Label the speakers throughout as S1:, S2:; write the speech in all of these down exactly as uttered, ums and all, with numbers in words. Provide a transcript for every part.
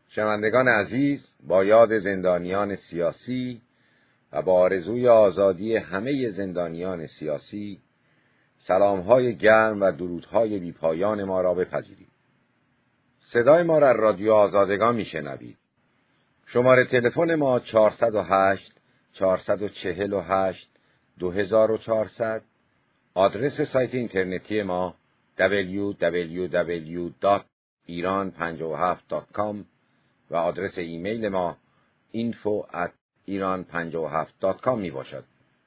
S1: شنوندگان عزیز، با یاد زندانیان سیاسی و با آرزوی آزادی همه زندانیان سیاسی، سلام‌های گرم و درودهای بی‌پایان ما را بپذیرید. صدای ما را رادیو آزادگان میشنوید. شماره تلفن ما چهارصد و هشت چهارصد و چهل و هشت دو هزار و چهارصد، آدرس سایت اینترنتی ما دبلیو دبلیو دبلیو دات ایران پنجاه و هفت دات کام و آدرس ایمیل ما اینفو ات ایران پنجاه و هفت دات کام می باشد.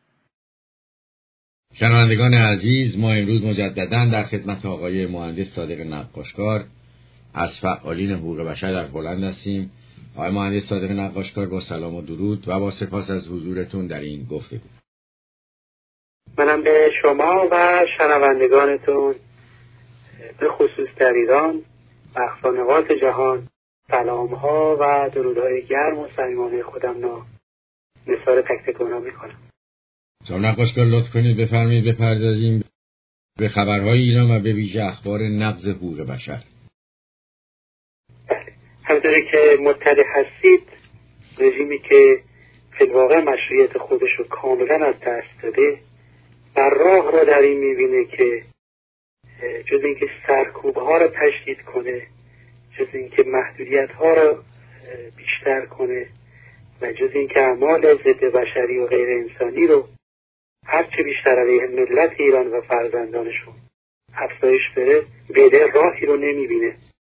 S1: شنوندگان عزیز، ما امروز مجدداً در خدمت آقای مهندس صادق نقاشکار از فعالین حقوق بشر در هلند هستیم. آقای مهندس صادق نقاشکار، با سلام و درود و با سپاس از حضورتون در این گفتگو.
S2: منم به شما و شنوندگانتون به خصوص در ایران و اقصانقاط جهان سلام‌ها و درودهای گرم و صمیمانه خودم را نثار تک تک اونا میکنم.
S1: جناب نقاشکار، لطف کنید بفرمایید بپردازیم به خبرهای ایران و به ویژه اخبار نقض حقوق بشر.
S2: بله، همونطوری که مطلع هستید، رژیمی که فی الواقع مشروعیت خودش رو کاملا از دست داده و راه را در این میبینه که جز اینکه سرکوب‌ها را تشدید کنه، جز اینکه محدودیت‌ها را بیشتر کنه و جز اینکه اعمال ضد بشری و غیر انسانی رو هرچه بیشتر علیه ملت ایران و فرزندانشون افزایش بده، بده راهی رو نمیبینه.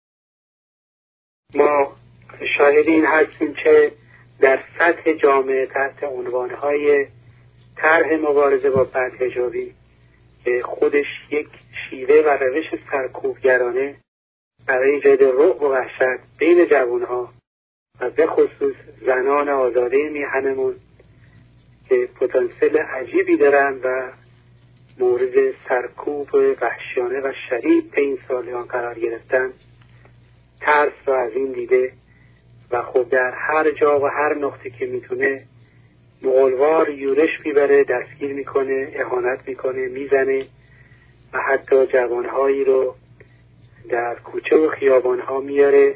S2: ما شاهد این هستیم که در سطح جامعه تحت عنوانهای طرح مبارزه با بدحجابی که خودش یک شیوه و روش سرکوبگرانه برای ایجاد رعب و وحشت بین جوانها و به خصوص زنان آزاده میهنمون که پتانسیل عجیبی دارن و مورد سرکوب وحشیانه و شدید این سالیان قرار گرفتن، ترس را از این دیده و خب در هر جا و هر نقطه که میتونه مغولوار یورش میبره، دستگیر میکنه، اهانت میکنه، میزنه و حتی جوانهایی رو در کوچه و خیابانها میاره،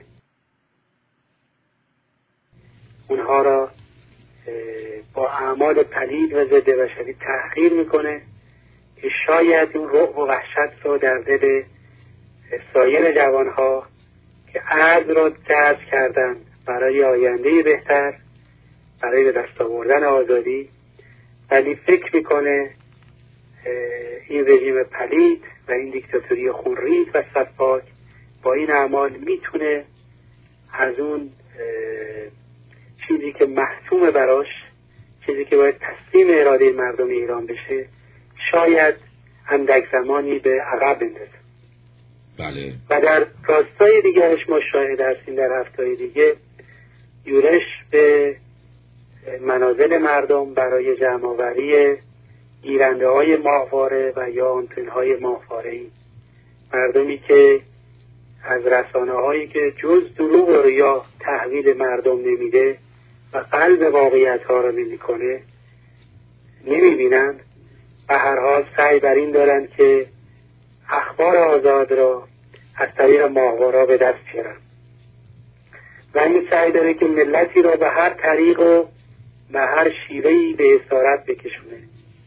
S2: اونها را با اعمال پلید و ضد بشری تحقیر میکنه که شاید اون رعب و وحشت رو در دل سایر جوانها که عرض را جذب کردن برای آینده بهتر، برای به دست آوردن آزادی، ولی فکر میکنه این رژیم پلید و این دیکتاتوری خونریز و سفاک با این اعمال میتونه از اون چیزی که محتوم براش، چیزی که باید تسلیم اراده مردم ایران بشه، شاید اندک زمانی به عقب بندازه.
S1: بله. و
S2: در راستای دیگرش ما شاهد هستیم در هفته‌های دیگه یورش به منازل مردم برای جمع‌آوری گیرنده های ماهواره و یا آنتن های ماهواره‌ای، مردمی که از رسانه هایی که جز دروغ و ریا تحویل مردم نمیده و قلب واقعیت ها را نمی کنه نمی بینند و هر حال سعی بر این دارند که اخبار آزاد را از طریق ماهواره به دست بیارن و این سعی داره که ملتی را به هر طریق و به هر شیوهی به اسارت بکشونه،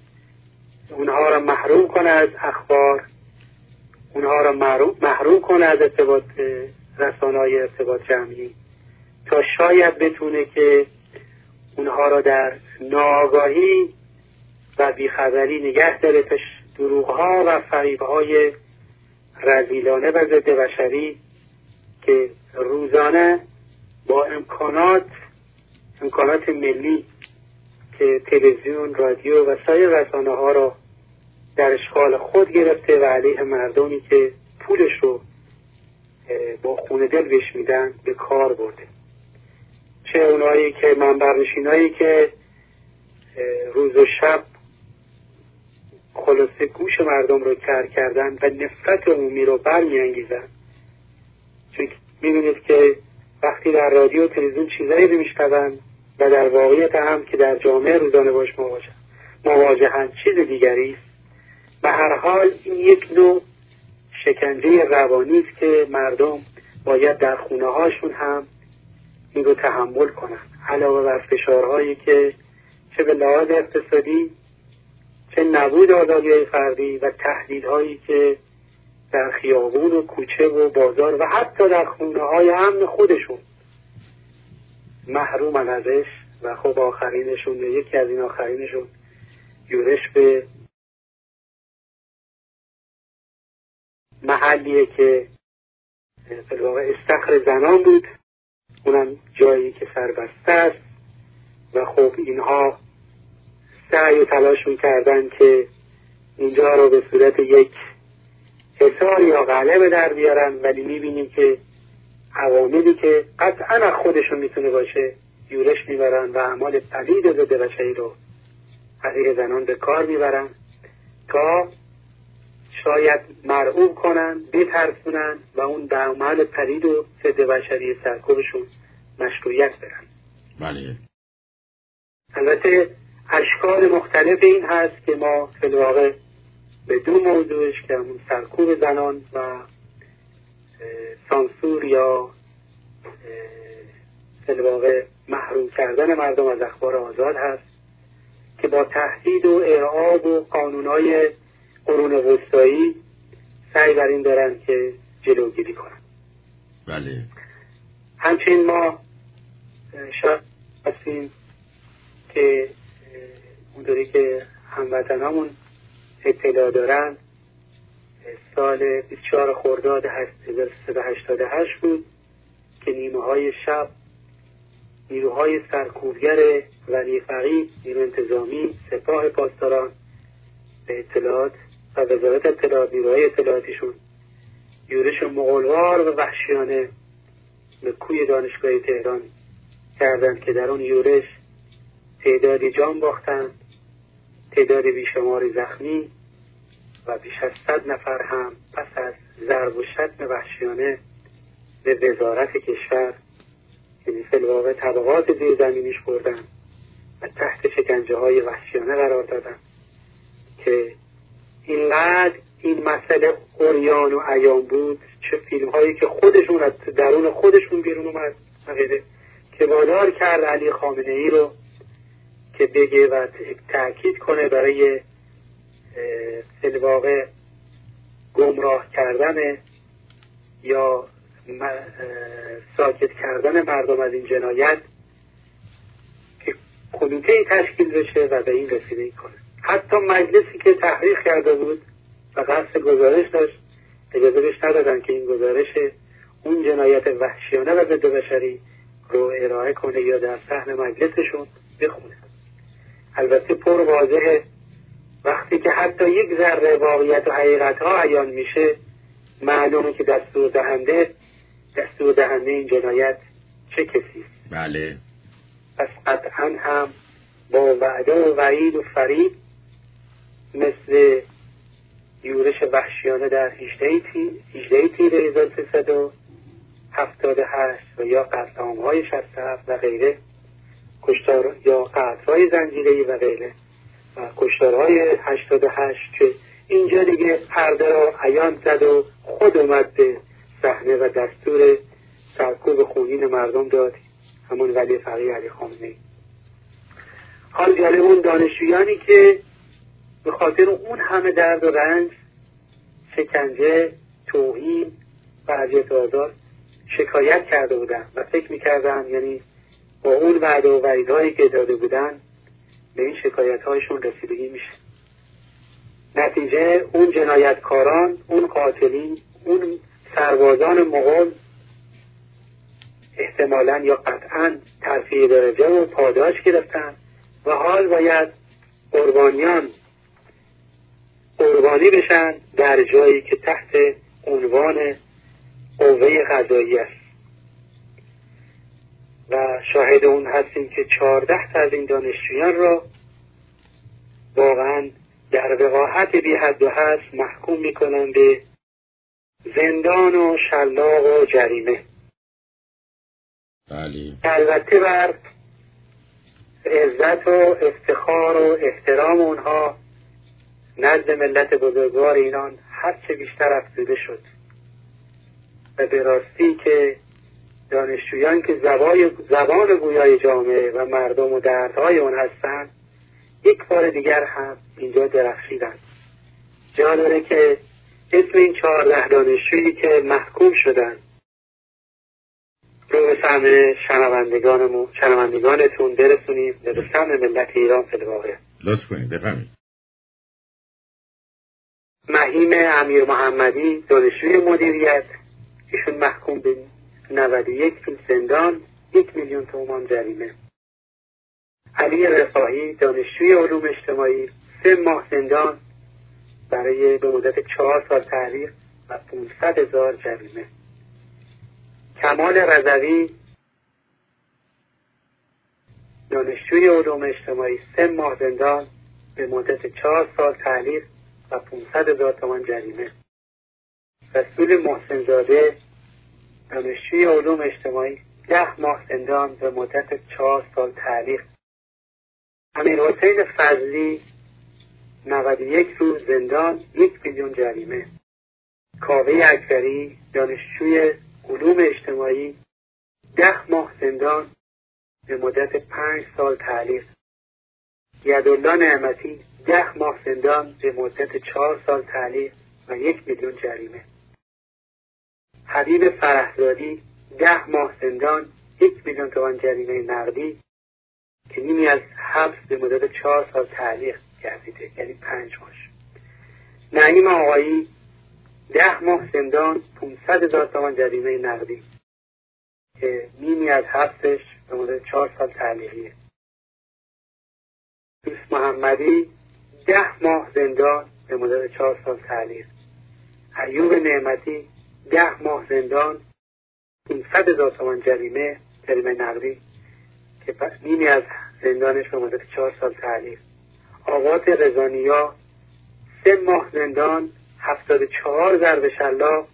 S2: اونها را محروم کنه از اخبار، اونها را محروم کنه از ارتباط رسانه‌های ارتباط جمعی تا شاید بتونه که اونها را در ناآگاهی و بیخبری نگه داره تا دروغ‌ها و فریب‌های رذیلانه و ضد بشری که روزانه با امکانات امکانات ملی که تلویزیون، رادیو و سایر رسانه‌ها را در اشغال خود گرفته و علیه مردمی که پولش رو با خون دل بهش میدن به کار برده، چه اونایی که منبرنشینایی که روز و شب خلاصه گوش مردم رو کر کردن و نفرت عمومی رو برمیانگیزن، چون میبینید که وقتی در رادیو و تلویزیون چیزایی رو میشنون و در واقعیت هم که در جامعه روزانه باش مواجه مواجهن چیز دیگری است. به هر حال این یک نوع شکنجه روانی است که مردم باید در خونه هاشون هم این رو تحمل کنن، علاوه بر فشارهایی که چه به لحاظ اقتصادی، چه نبود آزادی فردی و تهدیدهایی که در خیابون و کوچه و بازار و حتی در خونه های امن خودشون محرومن ازش. و خب آخرینشون، یکی از این آخرینشون یورش به محلیه که به واقع استخر زنان بود، اونم جایی که سربسته است و خب اینها سعی و تلاش میکردن که اینجا رو به صورت یک حصار یا قلعه در بیارن، ولی میبینیم که عواملی که قطعا از خودشون میتونه باشه یورش میبرن و اعمال پلید ضد بشری رو علیه زنان به کار میبرن تا شاید مرعوب کنن، بترسونن و اون به اعمال پلید و ضد بشری سرکوبشون مشروعیت بدن.
S1: بله.
S2: البته اشکال مختلف این هست که ما فی الواقع به دو موضوعش که همون سرکوب زنان و سانسور یا فی الواقع محروم کردن مردم از اخبار آزاد هست که با تهدید و ارعاب و قانونهای قرون وسطایی سعی بر این دارن که جلوگیری کنن.
S1: بله.
S2: همچنین ما شاید هستیم که اونطوری که هموطنامون اطلاع دارن سال بیست و چهار خرداد هزار و سیصد و هشتاد و هشت بود که نیمه های شب نیروهای سرکوبگر ولی فقیه، نیرو انتظامی، سپاه پاسداران به اطلاعات و وزارت اطلاعات، نیروهای اطلاعاتیشون یورش مغولوار و وحشیانه به کوی دانشگاه تهران کردند که در اون یورش تعدادی جان باختند، تعدادی بیشماری زخمی و بیش از صد نفر هم پس از ضرب و شتم وحشیانه به وزارت کشور، یعنی فی الواقع طبقات زیرزمینیش بردن و تحت شکنجه های وحشیانه قرار دادن که اینقدر این مسئله عریان و عیان بود. چه فیلم هایی که خودشون از درون خودشون بیرون اومد غیره که وادار کرد علی خامنه ای رو که بگه و تأکید کنه برای فی الواقع گمراه کردن یا ساکت کردن مردم از این جنایت که کمیته تشکیل بشه و به این رسیدگی کنه. حتی مجلسی که تحقیق کرده بود و قصد گزارش داشت اجازه بهش ندادن که این گزارش اون جنایت وحشیانه و ضد بشری رو ارائه کنه یا در صحن مجلسشون بخونه. البته پر واضحه وقتی که حتی یک ذره واقعیت و حقیقت ها عیان میشه معلومه که دستور دهنده دستور دهنده این جنایت چه کسی است.
S1: بله.
S2: پس قطعا هم با وعده و وعید و فریب مثل یورش وحشیانه در هجده تیر هزار و سیصد و هفتاد و هشت و یا قتل عام‌های شصت و هفت و غیره، کشتار یا قطع‌های زنجیره‌ای و غیره و کشتارهای هشتاد و هشت که اینجا دیگه پرده را عیان زد و خود اومد به صحنه و دستور سرکوب خونین مردم داد، همون ولی فقیه علی خامنه ای. حال جالب اون دانشجویانی که به خاطر اون همه درد و رنج، شکنجه، توهین و اذیت و آزار شکایت کرده بودن و فکر میکردن یعنی با اون وعده و وعیدهایی که داده بودن به این شکایت هایشون رسیدگی میشه. نتیجه اون جنایتکاران، اون قاتلین، اون سربازان مغول احتمالاً یا قطعاً ترفیع درجه و پاداش گرفتن و حال باید قربانیان قربانی بشن در جایی که تحت عنوان قوه قضایی است. و شاهد اون هستیم که چهارده تا از این دانشجویان را واقعاً در وقاحت بی حد و حد محکوم میکنن به زندان و شلاق و جریمه.
S1: بله.
S2: البته بر عزت و افتخار و احترام اونها نزد ملت بزرگوار ایران هرچه بیشتر افزوده شد و به راستی که دانشجویان که زبای زبان گویای جامعه و مردم و دردهای اون هستند یک بار دیگر هم اینجا درخشیدند. جا داره که اسم این چهارده دانشجویی که محکوم شدند رو به سمع شنوندگانمون شنوندگانتون برسونیم به سمع ملت ایران فی الواقع.
S1: لطف کنید بفرمایید.
S2: مهیم امیر محمدی دانشجوی مدیریت، ایشون محکوم به نود و یک سال زندان، یک میلیون تومان جریمه. علی رفاهی دانشجوی علوم اجتماعی، سه ماه زندان برای به مدت چهار سال تحریر و پانصد هزار جریمه. کمال رضوی دانشجوی علوم اجتماعی، سه ماه زندان به مدت چهار سال تحریر و پانصد هزار تومان جریمه. رسول محسن زاده دانشجوی علوم اجتماعی، ده ماه زندان به مدت چهار سال تعلیق. امیر حسین فضلی نود و یک روز زندان، یک میلیون جریمه. کاوه اکبری دانشجوی علوم اجتماعی، ده ماه زندان به مدت پنج سال تعلیق. یدالله نعمتی ده ماه زندان به مدت چهار سال تعلیق و یک میلیون جریمه. حبیب فرحزادی ده ماه زندان، یک میلیون تومان جریمه نقدی که نیمی از حبس به مدت چهار سال تعلیق گردیده، یعنی پنج ماش. نعیم آقایی ده ماه زندان، پانصد هزار تومان جریمه نقدی که نیمی از حبسش به مدت چهار سال تعلیقیه. دوست محمدی ده ماه زندان به مدت چهار سال تعلیق. ایوب نعمتی ده ماه زندان، پانصد هزار تومان جریمه جریمه نقدی که نیمی از زندانش به مدت چهار سال تعلیق. آقات رضانیا سه ماه زندان، هفتاد و چهار ضرب شلاق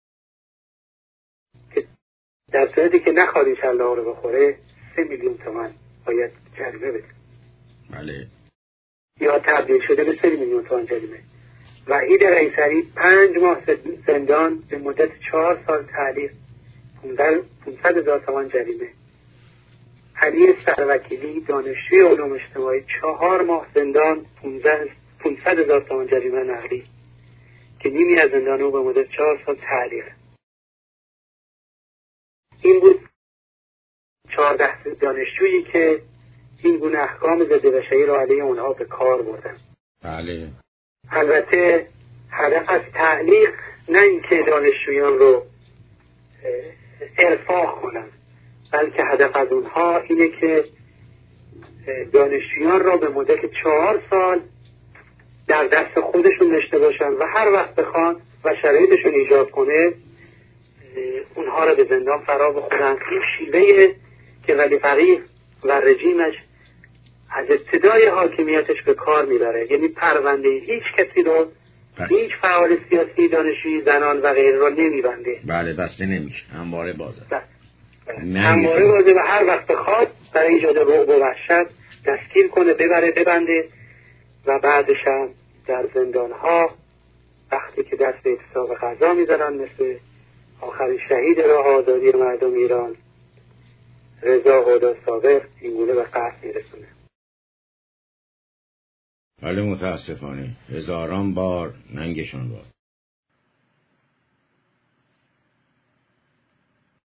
S2: که در صورتی که نخواد این شلاق رو بخوره سه میلیون تومان باید جریمه بده.
S1: بله. یا
S2: تبدیل شده به سه میلیون تومان جریمه. وحید قیصری پنج ماه زندان به مدت چهار سال تعلیق، پانصد هزار تومان جریمه. علی سروکیلی دانشجوی علوم اجتماعی چهار ماه زندان، پانصد هزار تومان جریمه نقدی که نیمی از زندان او به مدت چهار سال تعلیق. این بود چهارده دانشجویی که این گونه احکام ضد بشری را علیه اونها به کار بردن.
S1: بله.
S2: البته هدف از تعلیق نه اینکه دانشجویان رو ارفاق کنن، بلکه هدف از اونها اینه که دانشجویان را به مدت چهار سال در دست خودشون داشته باشن و هر وقت بخوان و شرایطشون ایجاد کنه اونها را به زندان فرا بخورن. این شیوه که ولی فقیه و رژیمش از ابتدای حاکمیتش به کار میبره، یعنی پرونده هیچ کسی رو، هیچ فعال سیاسی، دانشجوی، زنان و غیره رو نمیبنده.
S1: بله بسته نمیشه، همواره بازه.
S2: همواره بازه و هر وقت بخواد برای ایجاد رعب و وحشت دستگیر کنه، ببره، ببنده و بعدش هم در زندانها وقتی که دست به اعتصاب غذا میذارن مثل آخرین شهید راه آزادی مردم ایران رضا هدی صابر این گونه به قتل میرسونه.
S1: بله متاسفانه هزاران بار ننگشان باد.